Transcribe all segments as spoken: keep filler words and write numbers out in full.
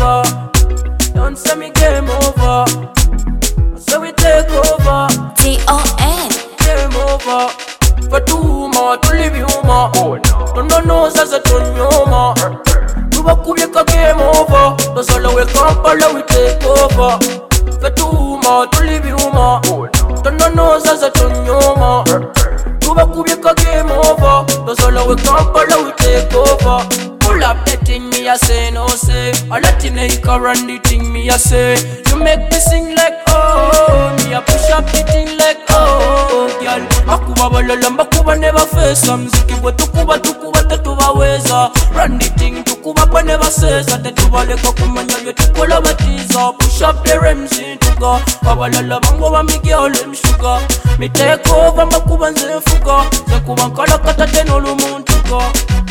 over. Don't say me game over. So we take over. T O N Game over. For two more to leave you more. Don't know no sasa tunyoma. Tuba kubyeka game over. Don't solo we Kampala we take over. For two more to leave you more. Don't know no sasa tunyoma. Tuba kubyeka game over. Don't solo we Kampala we take over. Pull up the thing me a say no say. I let you know you can run the thing me a say. You make me sing like oh. Me a push up the thing like oh. Girl, akuba balala makuba never face. Mziki bwe tukuba tukuba tetubaweza. Run the thing tukuba pa never says. Ate tubaleka kumanya bye tukola batiza. Push up the rims tuga. Babalala bango ba mi girl them sugar. Me take over makuba nze fuga. Zekuba nkala kata teno lumuntu go.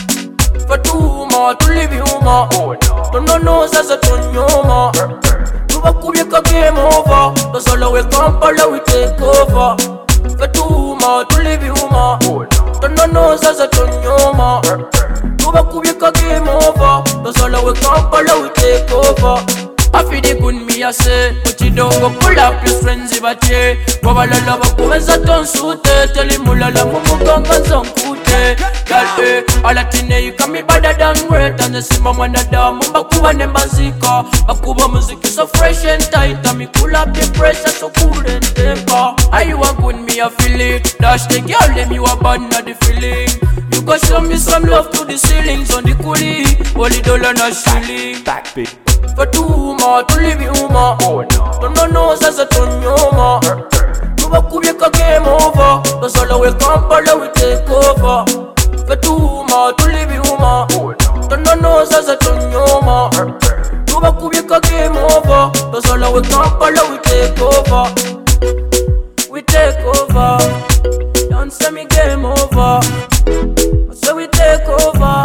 For two more to leave you more. Don't know no sasa tunyoma. Tuba kubyeka game over. Don't solo we Kampala we take over. For two more to leave you more. Don't know no sasa tunyoma. Tuba kubyeka game over. Don't solo we Kampala we take over. I feel the good me a say. But you don't go pull up your friends if I tell. Babalala bakuweza tonsute. Tell him mulala mumuganga zonkute. Girl eh, all at in you can be better than great. And the simba mwana damu bakuba nembazika. Bakuba music is so fresh and tight. And me cool up the pressure so cool and temper. Are you a good me a feel it. Dash the girl them you a bad not the feeling. You go show me some love to the ceilings on the coolie. Holy dollar not shilling. Backbeat. For two more to leave you more. Don't know no sasa tunyoma. Tuba kubyeka game over. Don't solo we Kampala we take over. For two more to leave you more. Don't know no sasa tunyoma. Tuba kubyeka game over. Don't solo we Kampala we take over. We take over. Don't say me game over. So we take over.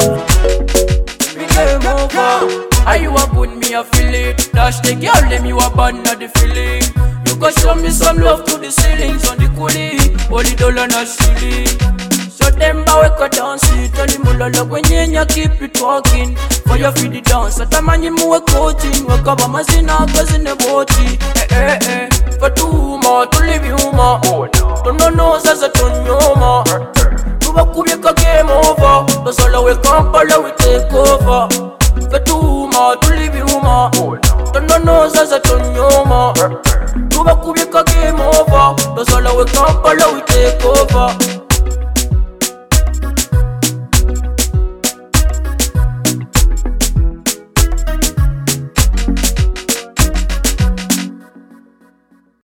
We game over. Are you a good me a feel it. Dash the girl them you a bad not the feeling. You go show me some love to the ceilings on the coolie. Holy dollar not shilling. So them bow we dance it. Tell him mulala when you keep it walking. For your feed the dance. At a man you move coaching. Wake up a mazina cause in the body. Eh eh eh. For two more to leave you more. Don't know no sasa tunyoma. Tuba kubyeka game over. Don't solo we Kampala we take over. For two more to leave you more. Don't know no sasa tunyoma. Tuba kubyeka game over. Don't solo we Kampala we take over.